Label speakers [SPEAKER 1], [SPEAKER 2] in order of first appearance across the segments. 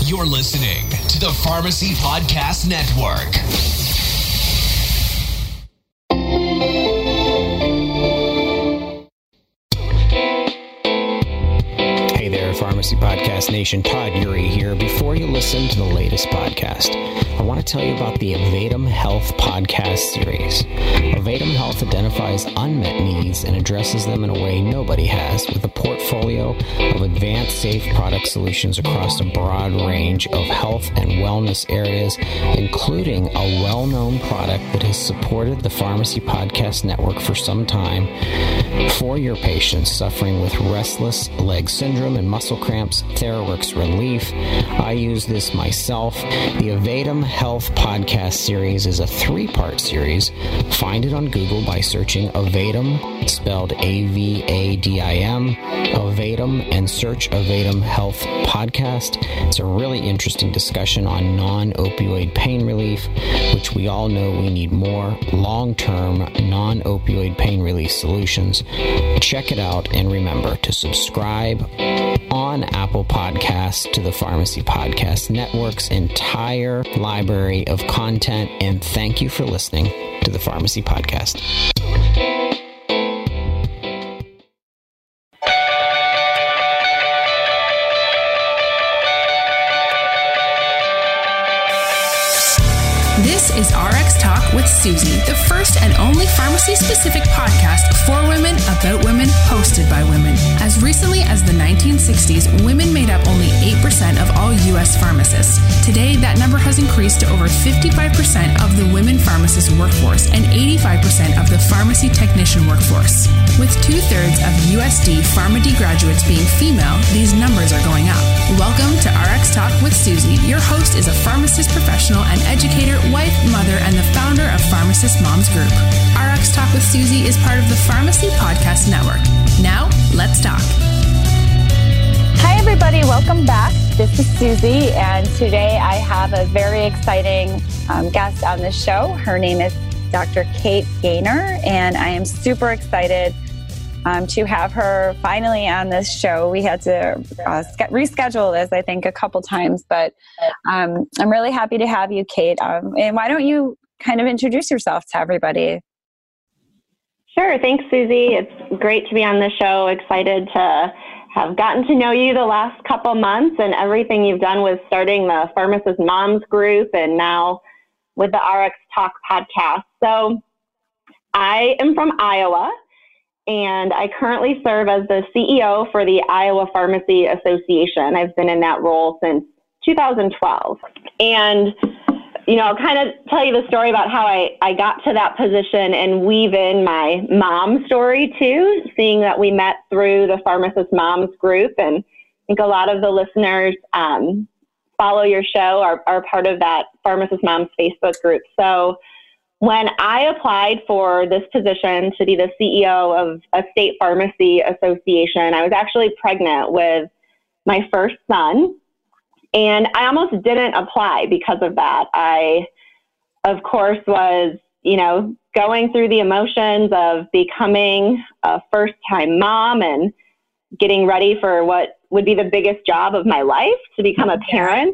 [SPEAKER 1] You're listening to the Pharmacy Podcast Network.
[SPEAKER 2] Hey there, Pharmacy Podcast Nation. Todd Urey here. Before you listen to the latest podcast, I want to tell you about the Avatum Health podcast series. Avatum Health identifies unmet needs and addresses them in a way nobody has, with a portfolio of advanced, safe product solutions across a broad range of health and wellness areas, including a well-known product that has supported the Pharmacy Podcast Network for some time for your patients suffering with restless leg syndrome and muscle cramps, TheraWorks Relief. I use this myself. The Avatum Health podcast series is a 3-part series. Find it on Google by searching Avatum, spelled A-V-A-D-I-M, Avatum, and search Avatum Health podcast. It's a really interesting discussion on non-opioid pain relief, which we all know we need more long-term non-opioid pain relief solutions. Check it out, and remember to subscribe on Apple Podcasts to the Pharmacy Podcast Network's entire library of content, and thank you for listening to the Pharmacy Podcast.
[SPEAKER 3] This is RX Talk with Susie, the first and only pharmacy-specific podcast for women, about women, hosted by women. As recently as the 1960s, women made up only 8% of all U.S. pharmacists. Today, that number has increased to over 55% of the women pharmacist workforce and 85% of the pharmacy technician workforce. With 2/3 of USD PharmD graduates being female, these numbers are going up. Welcome to RX Talk with Susie. Your host is a pharmacist professional and educator, wife, mother, and the founder of Pharmacist Moms Group. RX Talk with Susie is part of the Pharmacy Podcast Network. Now, let's talk.
[SPEAKER 4] Hi, everybody. Welcome back. This is Susie, and today I have a very exciting guest on the show. Her name is Dr. Kate Gaynor, and I am super excited to have her finally on this show. We had to reschedule this, I think, a couple times, but I'm really happy to have you, Kate. And why don't you kind of introduce yourself to everybody?
[SPEAKER 5] Sure. Thanks, Susie. It's great to be on the show. Excited to have gotten to know you the last couple months and everything you've done with starting the Pharmacist Moms Group and now with the RX Talk podcast. So I am from Iowa, and I currently serve as the CEO for the Iowa Pharmacy Association. I've been in that role since 2012. And, I'll kind of tell you the story about how I got to that position and weave in my mom story too, seeing that we met through the Pharmacist Moms Group. And I think a lot of the listeners follow your show, are part of that Pharmacist Moms Facebook group. So when I applied for this position to be the CEO of a state pharmacy association, I was actually pregnant with my first son, and I almost didn't apply because of that. I, of course, was, going through the emotions of becoming a first-time mom and getting ready for what would be the biggest job of my life, to become a parent.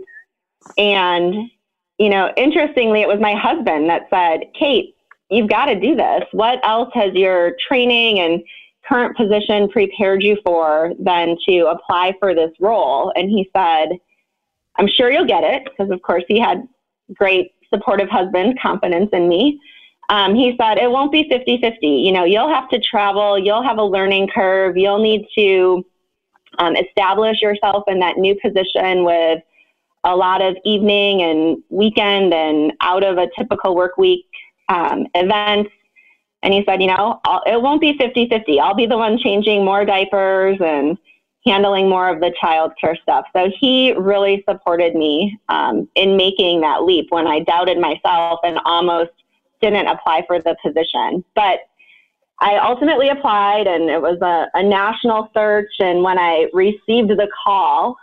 [SPEAKER 5] And interestingly, it was my husband that said, Kate, you've got to do this. What else has your training and current position prepared you for than to apply for this role? And he said, I'm sure you'll get it, because of course he had great supportive husband confidence in me. He said, it won't be 50-50. You'll have to travel. You'll have a learning curve. You'll need to establish yourself in that new position with a lot of evening and weekend and out of a typical work week events. And he said, it won't be 50-50. I'll be the one changing more diapers and handling more of the childcare stuff. So he really supported me in making that leap when I doubted myself and almost didn't apply for the position. But I ultimately applied, and it was a national search. And when I received the call,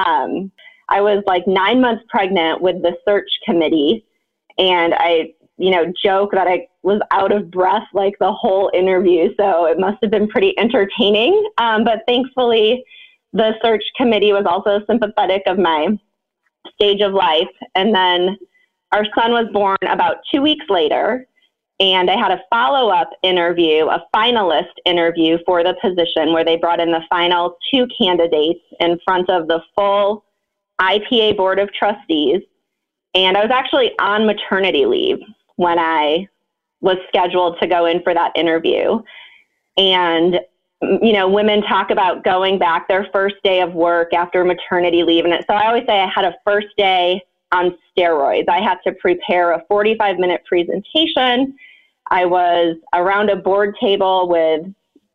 [SPEAKER 5] I was like 9 months pregnant with the search committee. And I, joke that I was out of breath like the whole interview. So it must have been pretty entertaining. But thankfully, the search committee was also sympathetic of my stage of life. And then our son was born about 2 weeks later. And I had a follow-up interview, a finalist interview for the position where they brought in the final 2 candidates in front of the full IPA Board of Trustees. And I was actually on maternity leave when I was scheduled to go in for that interview. And, women talk about going back their first day of work after maternity leave. And so I always say I had a first day on steroids. I had to prepare a 45-minute presentation. I was around a board table with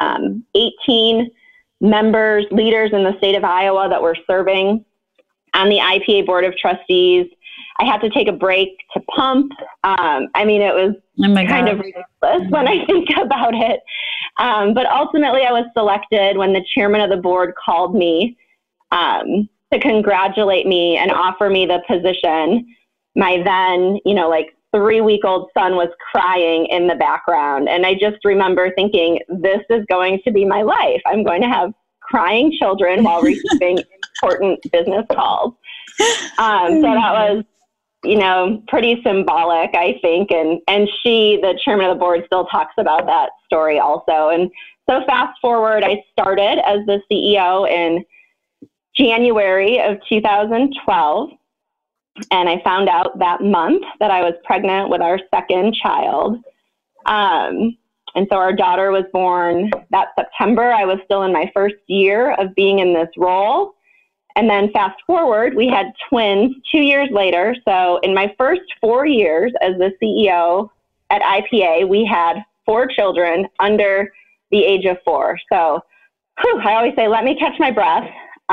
[SPEAKER 5] 18 members, leaders in the state of Iowa that were serving on the IPA Board of Trustees. I had to take a break to pump. It was kind of ridiculous when I think about it. But ultimately, I was selected when the chairman of the board called me to congratulate me and offer me the position. My then, 3-week-old son was crying in the background. And I just remember thinking, this is going to be my life. I'm going to have crying children while receiving important business calls. So that was, pretty symbolic, I think. And she, the chairman of the board, still talks about that story also. And so fast forward, I started as the CEO in January of 2012. And I found out that month that I was pregnant with our second child. And so our daughter was born that September. I was still in my first year of being in this role. And then fast forward, we had twins 2 years later. So in my first 4 years as the CEO at IPA, we had 4 children under the age of 4. So I always say, let me catch my breath,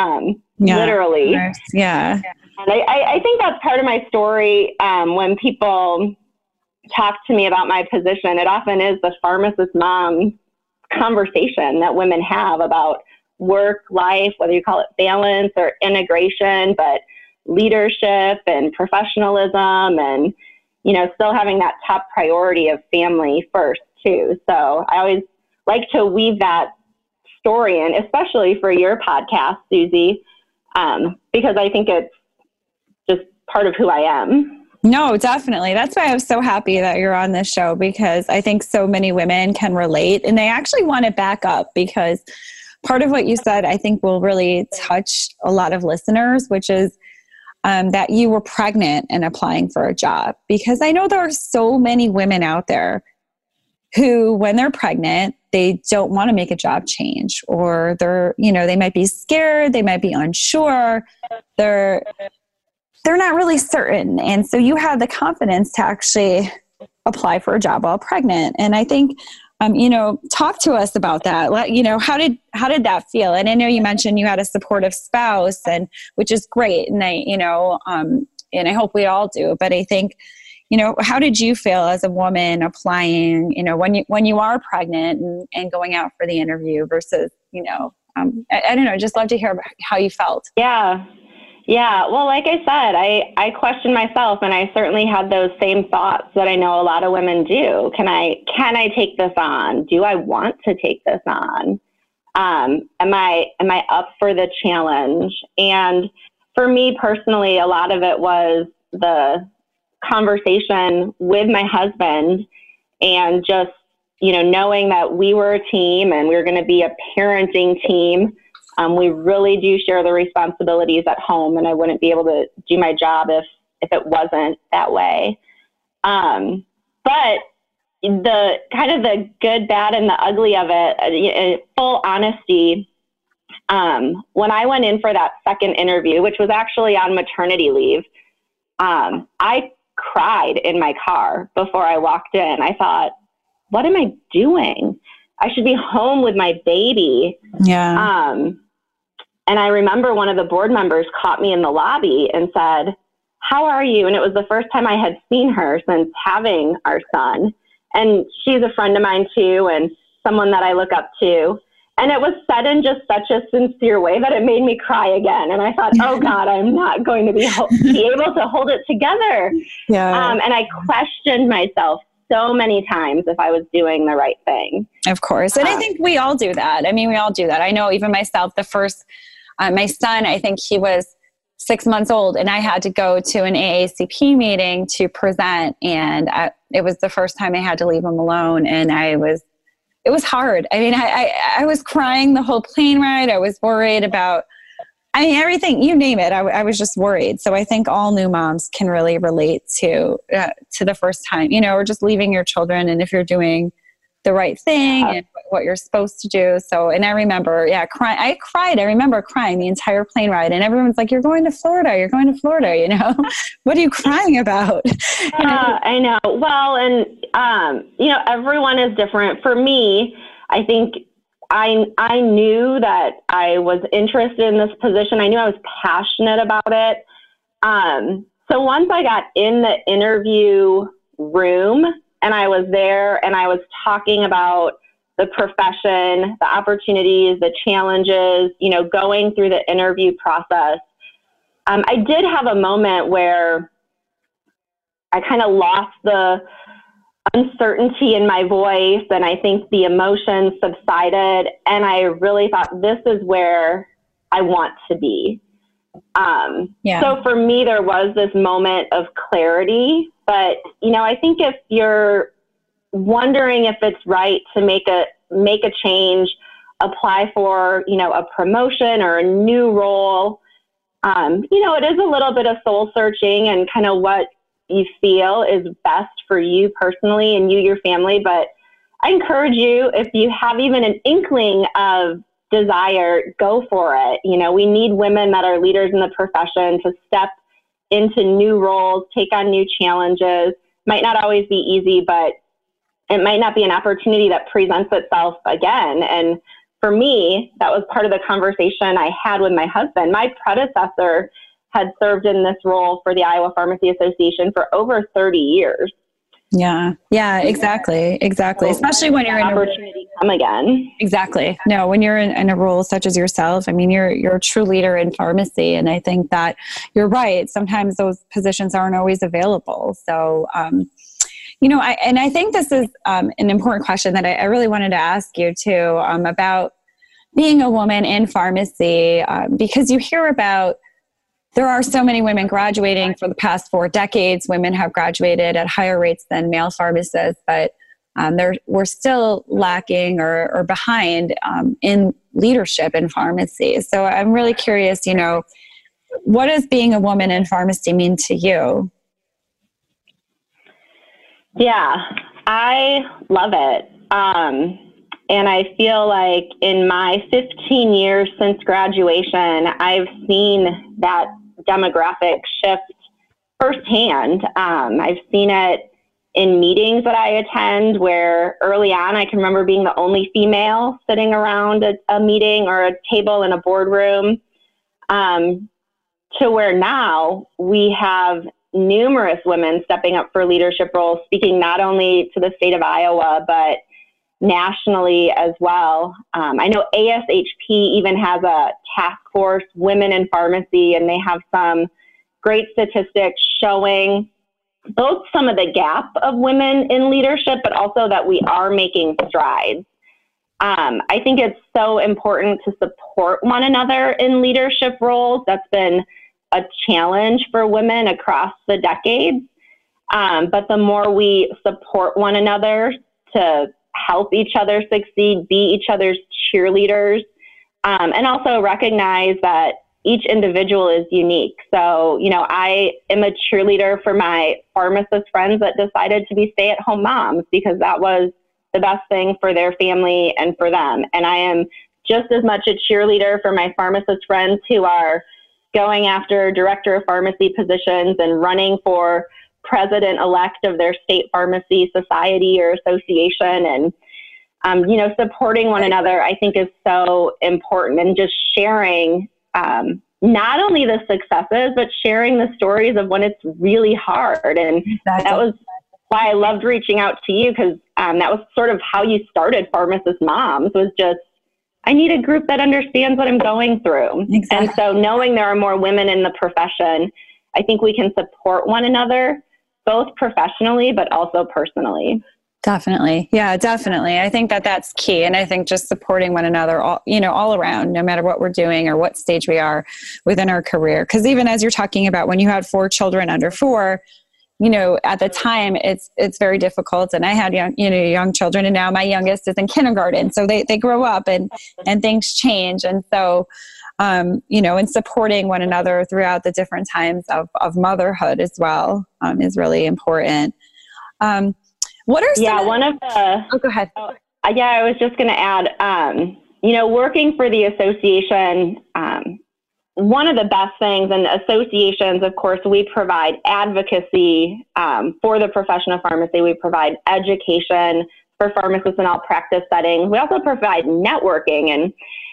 [SPEAKER 5] literally.
[SPEAKER 4] Yeah.
[SPEAKER 5] And I think that's part of my story. When people talk to me about my position, it often is the pharmacist mom conversation that women have about work, life, whether you call it balance or integration, but leadership and professionalism and, still having that top priority of family first too. So I always like to weave that story in, especially for your podcast, Susie, because I think it's just part of who I am.
[SPEAKER 4] No, definitely. That's why I was so happy that you're on this show, because I think so many women can relate, and they actually want to back up, because part of what you said, I think, will really touch a lot of listeners, which is that you were pregnant and applying for a job. Because I know there are so many women out there who, when they're pregnant, they don't want to make a job change, or they might be scared, they might be unsure, they're not really certain. And so you had the confidence to actually apply for a job while pregnant. And I think, talk to us about that. How did that feel? And I know you mentioned you had a supportive spouse, and which is great. And I hope we all do. But I think, how did you feel as a woman applying, when you are pregnant and going out for the interview versus, I don't know, just love to hear how you felt.
[SPEAKER 5] Yeah. Well, like I said, I questioned myself, and I certainly had those same thoughts that I know a lot of women do. Can I take this on? Do I want to take this on? Am I up for the challenge? And for me personally, a lot of it was the conversation with my husband, and just, knowing that we were a team and we were going to be a parenting team. We really do share the responsibilities at home, and I wouldn't be able to do my job if it wasn't that way. But the kind of the good, bad, and the ugly of it, full honesty, when I went in for that second interview, which was actually on maternity leave, I cried in my car before I walked in. I thought, what am I doing? I should be home with my baby.
[SPEAKER 4] Yeah.
[SPEAKER 5] And I remember one of the board members caught me in the lobby and said, "How are you?" And it was the first time I had seen her since having our son. And she's a friend of mine too, and someone that I look up to. And it was said in just such a sincere way that it made me cry again. And I thought, oh God, I'm not going to be able to hold it together.
[SPEAKER 4] Yeah.
[SPEAKER 5] And I questioned myself so many times if I was doing the right thing.
[SPEAKER 4] Of course. And I think we all do that. I mean, we all do that. I know even myself, the first, my son, I think he was 6 months old, and I had to go to an AACP meeting to present, and it was the first time I had to leave him alone, and it was hard. I mean, I was crying the whole plane ride. I was worried about, everything, you name it. I was just worried. So I think all new moms can really relate to the first time, or just leaving your children, and if you're doing the right thing and what you're supposed to do. So, and I remember, crying. I cried. I remember crying the entire plane ride, and everyone's like, you're going to Florida. You're going to Florida. What are you crying about?
[SPEAKER 5] I know. Well, and, everyone is different. For me, I think I knew that I was interested in this position. I knew I was passionate about it. So once I got in the interview room and I was there and I was talking about the profession, the opportunities, the challenges, going through the interview process, I did have a moment where I kind of lost the uncertainty in my voice, and I think the emotions subsided, and I really thought, this is where I want to be. So for me, there was this moment of clarity, but I think if you're wondering if it's right to make a change, apply for a promotion or a new role, it is a little bit of soul searching and kind of what you feel is best for you personally and your family. But I encourage you, if you have even an inkling of desire, go for it. We need women that are leaders in the profession to step into new roles, take on new challenges. Might not always be easy, but it might not be an opportunity that presents itself again. And for me, that was part of the conversation I had with my husband. My predecessor had served in this role for the Iowa Pharmacy Association for over 30 years.
[SPEAKER 4] Yeah, exactly. Especially when you're in
[SPEAKER 5] opportunity come again.
[SPEAKER 4] Exactly. No, when you're in a role such as yourself, you're a true leader in pharmacy. And I think that you're right. Sometimes those positions aren't always available. So, I think this is an important question that I really wanted to ask you too, about being a woman in pharmacy, because you hear about, there are so many women graduating for the past 4 decades. Women have graduated at higher rates than male pharmacists, but we're still lacking or behind in leadership in pharmacy. So I'm really curious, what does being a woman in pharmacy mean to you?
[SPEAKER 5] Yeah, I love it. And I feel like in my 15 years since graduation, I've seen that demographic shift firsthand. I've seen it in meetings that I attend where early on I can remember being the only female sitting around a meeting or a table in a boardroom, to where now we have numerous women stepping up for leadership roles, speaking not only to the state of Iowa, but nationally as well. I know ASHP even has a task force, Women in Pharmacy, and they have some great statistics showing both some of the gap of women in leadership, but also that we are making strides. I think it's so important to support one another in leadership roles. That's been a challenge for women across the decades. But the more we support one another to help each other succeed, be each other's cheerleaders, and also recognize that each individual is unique. So, I am a cheerleader for my pharmacist friends that decided to be stay-at-home moms because that was the best thing for their family and for them. And I am just as much a cheerleader for my pharmacist friends who are going after director of pharmacy positions and running for president-elect of their state pharmacy society or association. And, supporting one another, I think, is so important, and just sharing not only the successes, but sharing the stories of when it's really hard. And that was why I loved reaching out to you, because that was sort of how you started Pharmacist Moms, was just, I need a group that understands what I'm going through. Exactly. And so knowing there are more women in the profession, I think we can support one another, both professionally, but also personally.
[SPEAKER 4] Definitely. Yeah, definitely. I think that that's key. And I think just supporting one another, all around, no matter what we're doing or what stage we are within our career. Because even as you're talking about when you had 4 children under 4, at the time it's very difficult. And I had young children, and now my youngest is in kindergarten. So they grow up and things change. And so, and supporting one another throughout the different times of motherhood as well is really important. What are some go ahead.
[SPEAKER 5] I was just going to add, working for the association, one of the best things, and associations, of course, we provide advocacy for the profession of pharmacy. We provide education for pharmacists in all practice settings. We also provide networking, and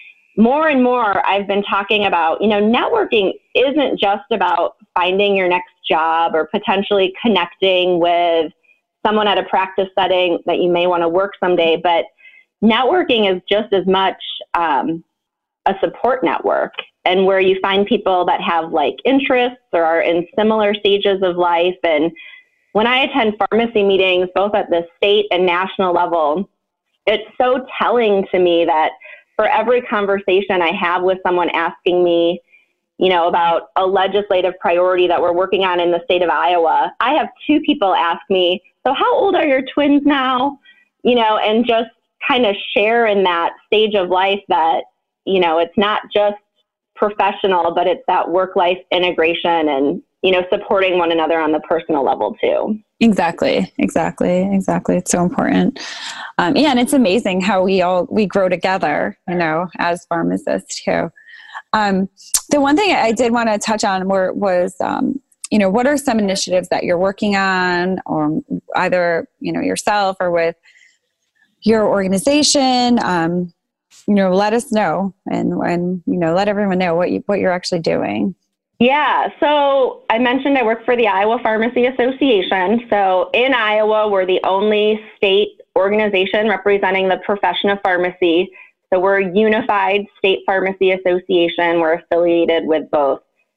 [SPEAKER 5] more I've been talking about, networking isn't just about finding your next job or potentially connecting with someone at a practice setting that you may want to work someday, but networking is just as much a support network, and where you find people that have like interests or are in similar stages of life. And when I attend pharmacy meetings, both at the state and national level, it's so telling to me that for every conversation I have with someone asking me, about a legislative priority that we're working on in the state of Iowa, I have 2 people ask me, so how old are your twins now? And just kind of share in that stage of life that, it's not just professional, but it's that work-life integration and, supporting one another on the personal level too.
[SPEAKER 4] Exactly. It's so important. And it's amazing how we grow together, as pharmacists too. The one thing I did want to touch on was, what are some initiatives that you're working on, or either, yourself or with your organization? Let us know and let everyone know what you're actually doing.
[SPEAKER 5] Yeah. So I mentioned I work for the Iowa Pharmacy Association. So in Iowa, we're the only state organization representing the profession of pharmacy. So we're a unified state pharmacy association. We're affiliated with both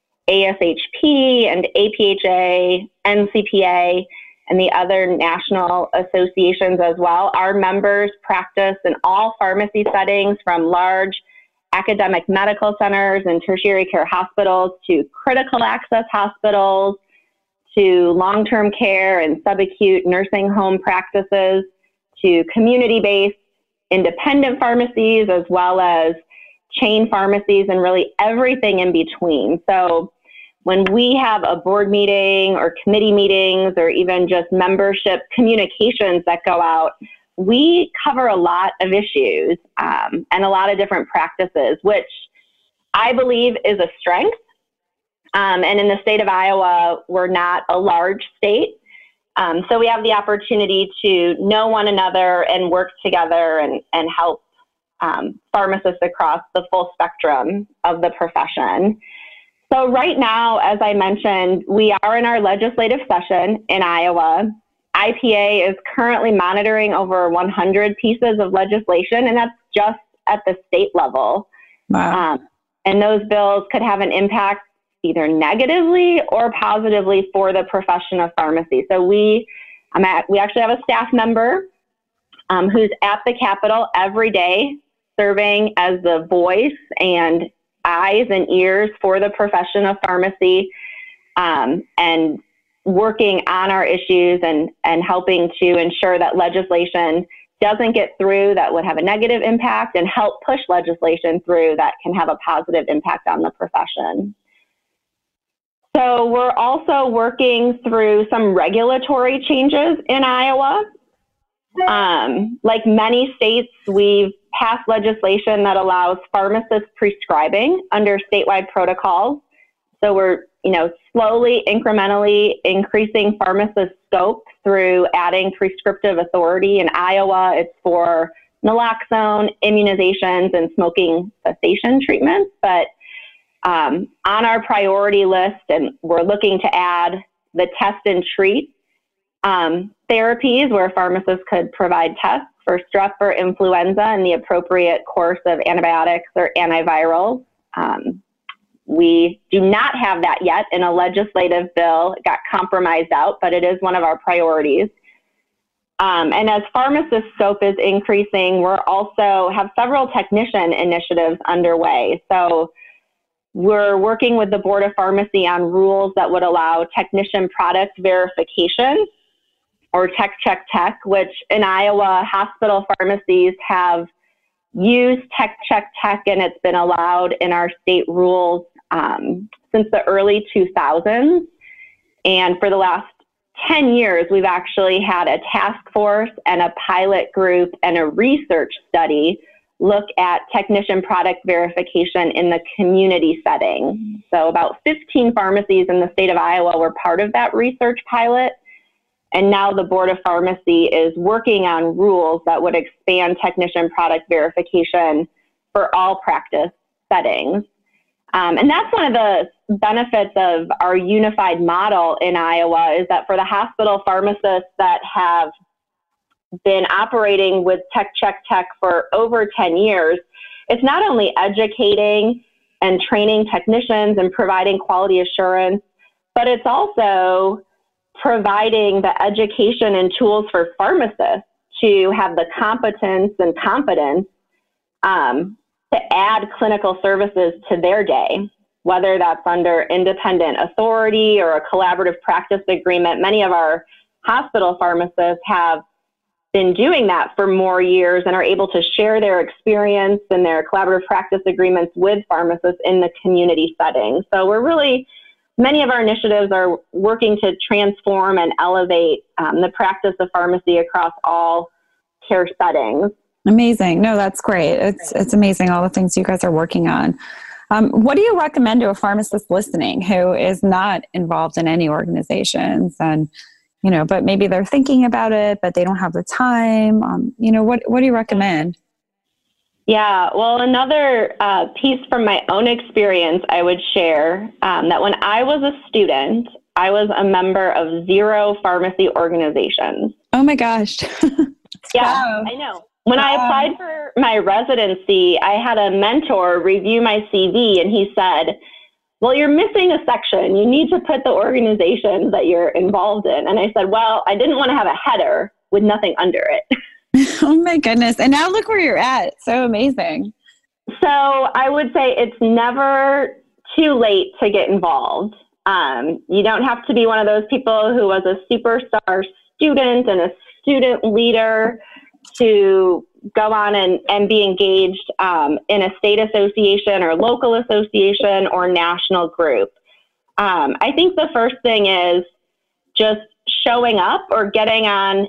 [SPEAKER 5] ASHP and APHA, NCPA, and the other national associations as well. Our members practice in all pharmacy settings, from large academic medical centers and tertiary care hospitals to critical access hospitals to long-term care and subacute nursing home practices to community-based independent pharmacies, as well as chain pharmacies, and really everything in between. So when we have a board meeting or committee meetings or even just membership communications that go out, we cover a lot of issues and a lot of different practices, which I believe is a strength. And in the state of Iowa, we're not a large state. So we have the opportunity to know one another and work together and help pharmacists across the full spectrum of the profession. So right now, as I mentioned, we are in our legislative session in Iowa. IPA is currently monitoring over 100 pieces of legislation, and that's just at the state level.
[SPEAKER 4] Wow.
[SPEAKER 5] And those bills could have an impact either negatively or positively for the profession of pharmacy. So we actually have a staff member who's at the Capitol every day, serving as the voice and eyes and ears for the profession of pharmacy, and working on our issues and helping to ensure that legislation doesn't get through that would have a negative impact, and help push legislation through that can have a positive impact on the profession. So we're also working through some regulatory changes in Iowa. Like many states, we've passed legislation that allows pharmacist prescribing under statewide protocols. So we're, slowly, incrementally increasing pharmacist scope through adding prescriptive authority. In Iowa, it's for naloxone, immunizations, and smoking cessation treatments. But on our priority list, and we're looking to add the test and treat therapies, where pharmacists could provide tests for strep or influenza and the appropriate course of antibiotics or antivirals. We do not have that yet in a legislative bill. It got compromised out, but it is one of our priorities. And as pharmacist scope is increasing, we're also have several technician initiatives underway. So we're working with the Board of Pharmacy on rules that would allow technician product verification, or Tech, which in Iowa, hospital pharmacies have used Tech, and it's been allowed in our state rules since the early 2000s. And for the last 10 years, we've actually had a task force and a pilot group and a research study look at technician product verification in the community setting. So about 15 pharmacies in the state of Iowa were part of that research pilot. And now the Board of Pharmacy is working on rules that would expand technician product verification for all practice settings. And that's one of the benefits of our unified model in Iowa, is that for the hospital pharmacists that have been operating with Tech for over 10 years, it's not only educating and training technicians and providing quality assurance, but it's also providing the education and tools for pharmacists to have the competence and confidence to add clinical services to their day, whether that's under independent authority or a collaborative practice agreement. Many of our hospital pharmacists have been doing that for more years and are able to share their experience and their collaborative practice agreements with pharmacists in the community setting. So many of our initiatives are working to transform and elevate the practice of pharmacy across all care settings.
[SPEAKER 4] Amazing. No, that's great. It's amazing, all the things you guys are working on. What do you recommend to a pharmacist listening who is not involved in any organizations and, but maybe they're thinking about it, but they don't have the time? What do you recommend?
[SPEAKER 5] Yeah, well, another piece from my own experience I would share, that when I was a student, I was a member of 0 pharmacy organizations.
[SPEAKER 4] Oh my gosh.
[SPEAKER 5] Yeah,
[SPEAKER 4] Wow.
[SPEAKER 5] I know. When I applied for my residency, I had a mentor review my CV, and he said, well, you're missing a section. You need to put the organizations that you're involved in. And I said, well, I didn't want to have a header with nothing under it.
[SPEAKER 4] Oh my goodness. And now look where you're at. So amazing.
[SPEAKER 5] So I would say it's never too late to get involved. You don't have to be one of those people who was a superstar student and a student leader to go on and be engaged in a state association or local association or national group. I think the first thing is just showing up or getting on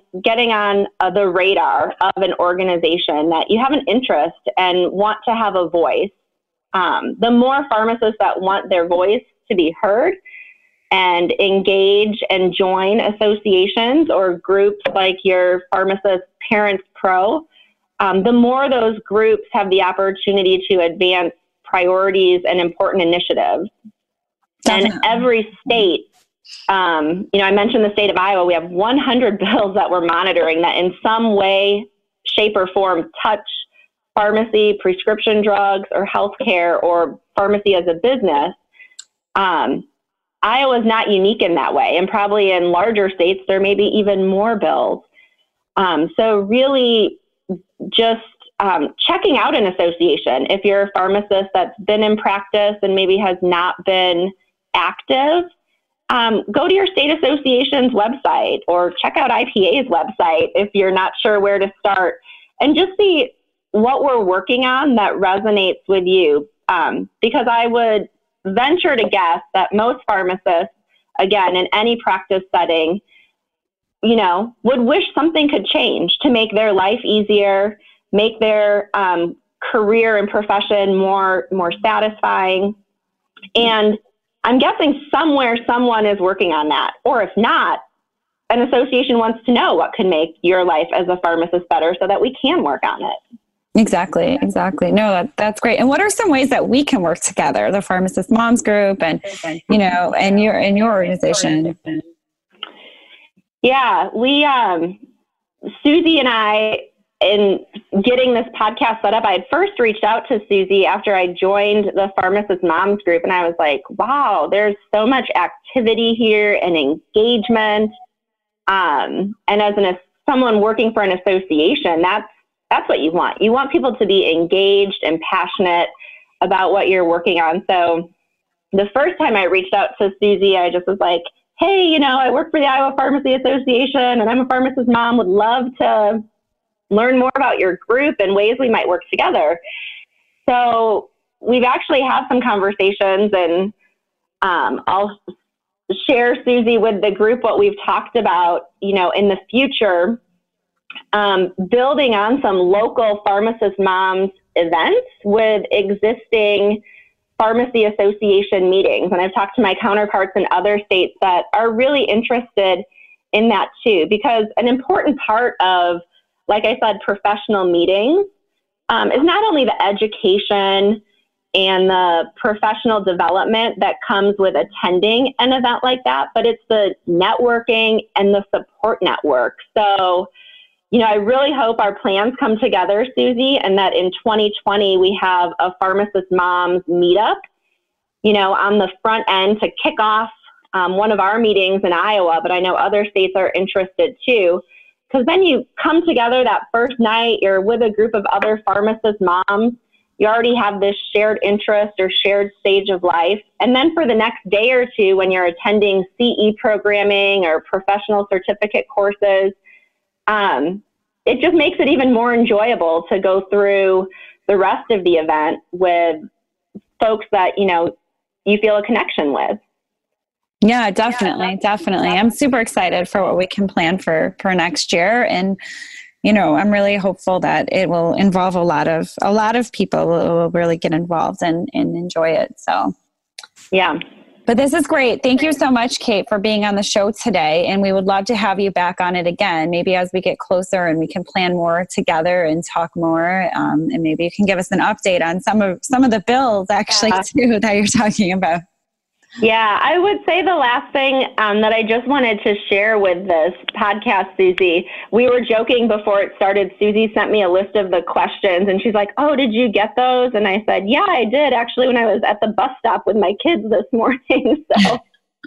[SPEAKER 5] the radar of an organization that you have an interest and want to have a voice. The more pharmacists that want their voice to be heard and engage and join associations or groups like your Pharmacist Parents Pro, the more those groups have the opportunity to advance priorities and important initiatives. Definitely. And every state, I mentioned the state of Iowa, we have 100 bills that we're monitoring that in some way, shape, or form touch pharmacy, prescription drugs, or healthcare, or pharmacy as a business. Iowa is not unique in that way, and probably in larger states, there may be even more bills. So really just checking out an association. If you're a pharmacist that's been in practice and maybe has not been active, go to your state association's website or check out IPA's website if you're not sure where to start, and just see what we're working on that resonates with you. Because I would venture to guess that most pharmacists, again, in any practice setting, would wish something could change to make their life easier, make their career and profession more satisfying. And I'm guessing somewhere someone is working on that. Or if not, an association wants to know what can make your life as a pharmacist better so that we can work on it.
[SPEAKER 4] Exactly. No, that's great. And what are some ways that we can work together, the Pharmacist Moms Group and, and your organization?
[SPEAKER 5] Yeah, we, Susie and I, in getting this podcast set up, I had first reached out to Susie after I joined the Pharmacist Moms Group, and I was like, wow, there's so much activity here and engagement. And as an someone working for an association, that's what you want. You want people to be engaged and passionate about what you're working on. So the first time I reached out to Susie, I just was like, hey, I work for the Iowa Pharmacy Association and I'm a pharmacist mom, would love to learn more about your group and ways we might work together. So we've actually had some conversations, and I'll share, Susie, with the group what we've talked about, in the future, building on some local pharmacist moms events with existing pharmacy association meetings. And I've talked to my counterparts in other states that are really interested in that too, because an important part of, like I said, professional meetings is not only the education and the professional development that comes with attending an event like that, but it's the networking and the support network. So, I really hope our plans come together, Susie, and that in 2020 we have a pharmacist moms meetup, on the front end to kick off one of our meetings in Iowa, but I know other states are interested too. Because then you come together that first night, you're with a group of other pharmacist moms, you already have this shared interest or shared stage of life. And then for the next day or two, when you're attending CE programming or professional certificate courses, it just makes it even more enjoyable to go through the rest of the event with folks that, you feel a connection with.
[SPEAKER 4] Yeah, definitely. I'm super excited for what we can plan for next year. And, I'm really hopeful that it will involve a lot of people who will really get involved and enjoy it. So,
[SPEAKER 5] yeah.
[SPEAKER 4] But this is great. Thank you so much, Kate, for being on the show today. And we would love to have you back on it again, maybe as we get closer and we can plan more together and talk more. And maybe you can give us an update on some of the bills actually too that you're talking about.
[SPEAKER 5] Yeah, I would say the last thing that I just wanted to share with this podcast, Susie, we were joking before it started. Susie sent me a list of the questions and she's like, oh, did you get those? And I said, yeah, I did actually when I was at the bus stop with my kids this morning. So,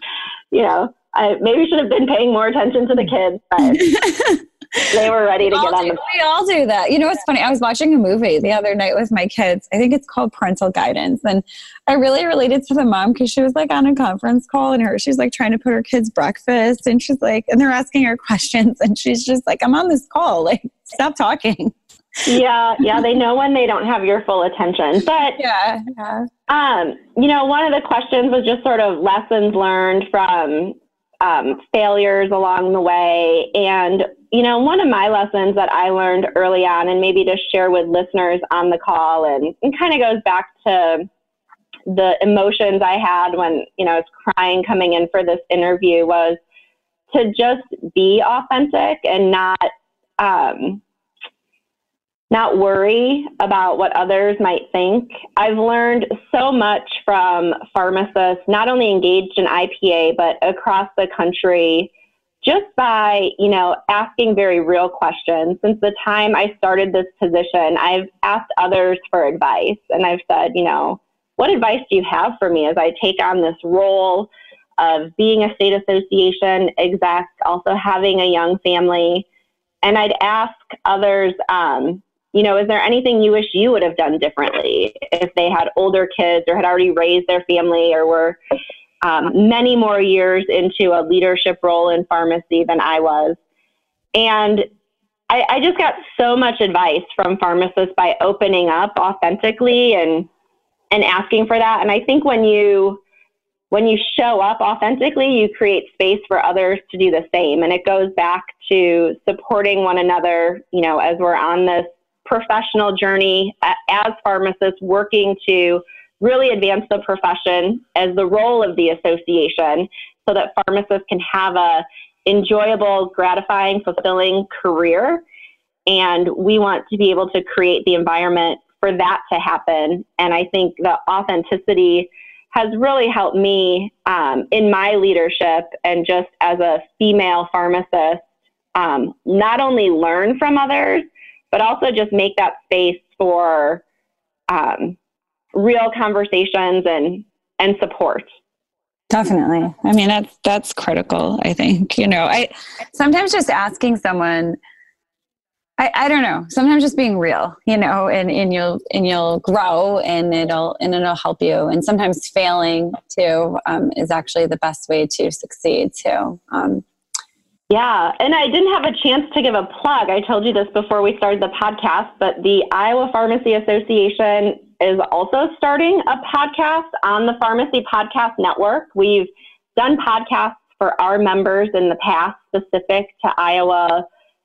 [SPEAKER 5] I maybe should have been paying more attention to the kids, but they were ready to get on the bus.
[SPEAKER 4] We all do that. It's funny. I was watching a movie the other night with my kids. I think it's called Parental Guidance. And I really related to the mom because she was like on a conference call and she's like trying to put her kids breakfast and she's like, and they're asking her questions and she's just like, I'm on this call. Like, stop talking.
[SPEAKER 5] Yeah. They know when they don't have your full attention. But, one of the questions was just sort of lessons learned from failures along the way. And, one of my lessons that I learned early on, and maybe to share with listeners on the call, and kind of goes back to the emotions I had when, I was crying coming in for this interview, was to just be authentic and not worry about what others might think. I've learned so much from pharmacists, not only engaged in IPA, but across the country, just by, asking very real questions. Since the time I started this position, I've asked others for advice. And I've said, what advice do you have for me as I take on this role of being a state association exec, also having a young family? And I'd ask others, is there anything you wish you would have done differently if they had older kids or had already raised their family or were many more years into a leadership role in pharmacy than I was? And I just got so much advice from pharmacists by opening up authentically and asking for that. And I think when you show up authentically, you create space for others to do the same. And it goes back to supporting one another, as we're on this professional journey as pharmacists, working to really advance the profession as the role of the association so that pharmacists can have a enjoyable, gratifying, fulfilling career. And we want to be able to create the environment for that to happen. And I think the authenticity has really helped me in my leadership and just as a female pharmacist, not only learn from others, but also just make that space for real conversations and support.
[SPEAKER 4] Definitely. I mean, that's critical, I think. I sometimes just asking someone, I don't know. Sometimes just being real, and you'll grow, and it'll help you. And sometimes failing too is actually the best way to succeed too.
[SPEAKER 5] Yeah. And I didn't have a chance to give a plug. I told you this before we started the podcast, but the Iowa Pharmacy Association is also starting a podcast on the Pharmacy Podcast Network. We've done podcasts for our members in the past specific to Iowa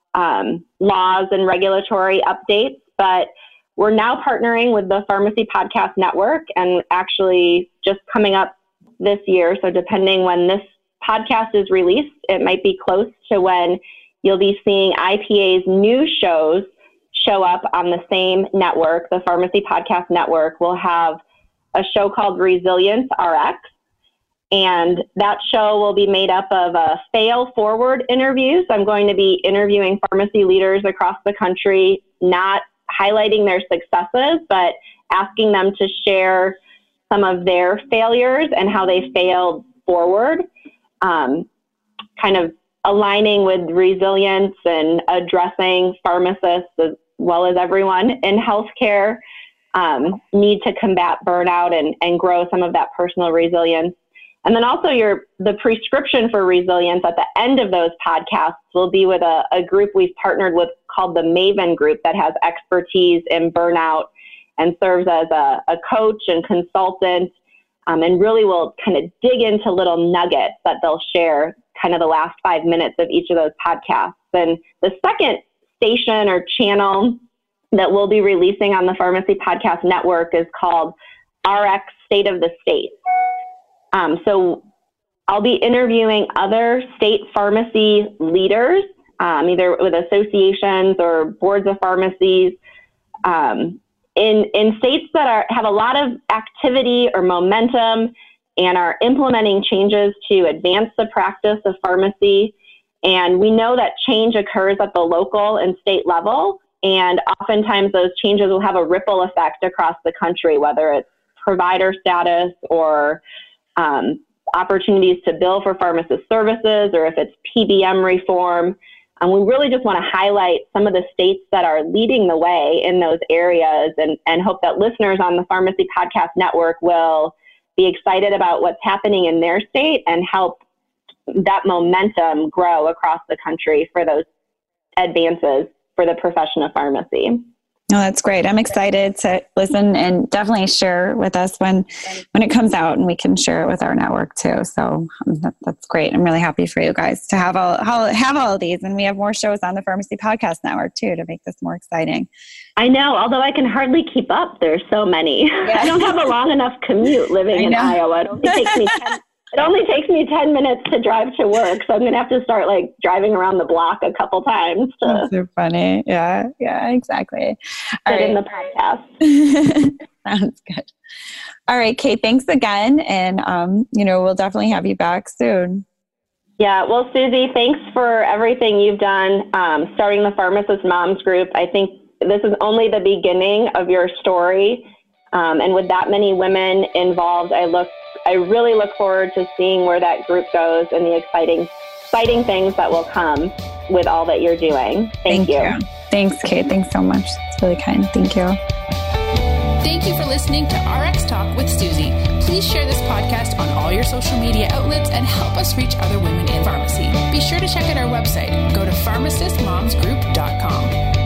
[SPEAKER 5] laws and regulatory updates, but we're now partnering with the Pharmacy Podcast Network and actually just coming up this year. So depending when this podcast is released, it might be close to when you'll be seeing IPA's new shows show up on the same network. The Pharmacy Podcast Network will have a show called Resilience RX, and that show will be made up of fail forward interviews. I'm going to be interviewing pharmacy leaders across the country, not highlighting their successes, but asking them to share some of their failures and how they failed forward. Kind of aligning with resilience and addressing pharmacists as well as everyone in healthcare need to combat burnout and grow some of that personal resilience. And then also the prescription for resilience at the end of those podcasts will be with a group we've partnered with called the Maven Group that has expertise in burnout and serves as a coach and consultant. And really will kind of dig into little nuggets that they'll share kind of the last 5 minutes of each of those podcasts. And the second station or channel that we'll be releasing on the Pharmacy Podcast Network is called RX State of the State. So I'll be interviewing other state pharmacy leaders, either with associations or boards of pharmacies, in states that have a lot of activity or momentum and are implementing changes to advance the practice of pharmacy. And we know that change occurs at the local and state level, and oftentimes those changes will have a ripple effect across the country, whether it's provider status or opportunities to bill for pharmacist services, or if it's PBM reform. We really just want to highlight some of the states that are leading the way in those areas and hope that listeners on the Pharmacy Podcast Network will be excited about what's happening in their state and help that momentum grow across the country for those advances for the profession of pharmacy.
[SPEAKER 4] Oh, that's great. I'm excited to listen and definitely share with us when it comes out, and we can share it with our network too. So that's great. I'm really happy for you guys to have all of these, and we have more shows on the Pharmacy Podcast Network too to make this more exciting.
[SPEAKER 5] I know, although I can hardly keep up. There's so many. Yeah. I don't have a long enough commute living in Iowa. It only takes me 10 minutes to drive to work, so I'm going to have to start driving around the block a couple times.
[SPEAKER 4] That's so funny. Yeah, exactly.
[SPEAKER 5] Sit in the podcast.
[SPEAKER 4] Sounds good. All right, Kate, thanks again, and we'll definitely have you back soon.
[SPEAKER 5] Yeah, well, Susie, thanks for everything you've done starting the Pharmacist Moms Group. I think this is only the beginning of your story, and with that many women involved, I really look forward to seeing where that group goes and the exciting things that will come with all that you're doing. Thank you.
[SPEAKER 4] Thanks, Kate. Thanks so much. It's really kind. Thank you.
[SPEAKER 3] Thank you for listening to RX Talk with Susie. Please share this podcast on all your social media outlets and help us reach other women in pharmacy. Be sure to check out our website. Go to pharmacistmomsgroup.com.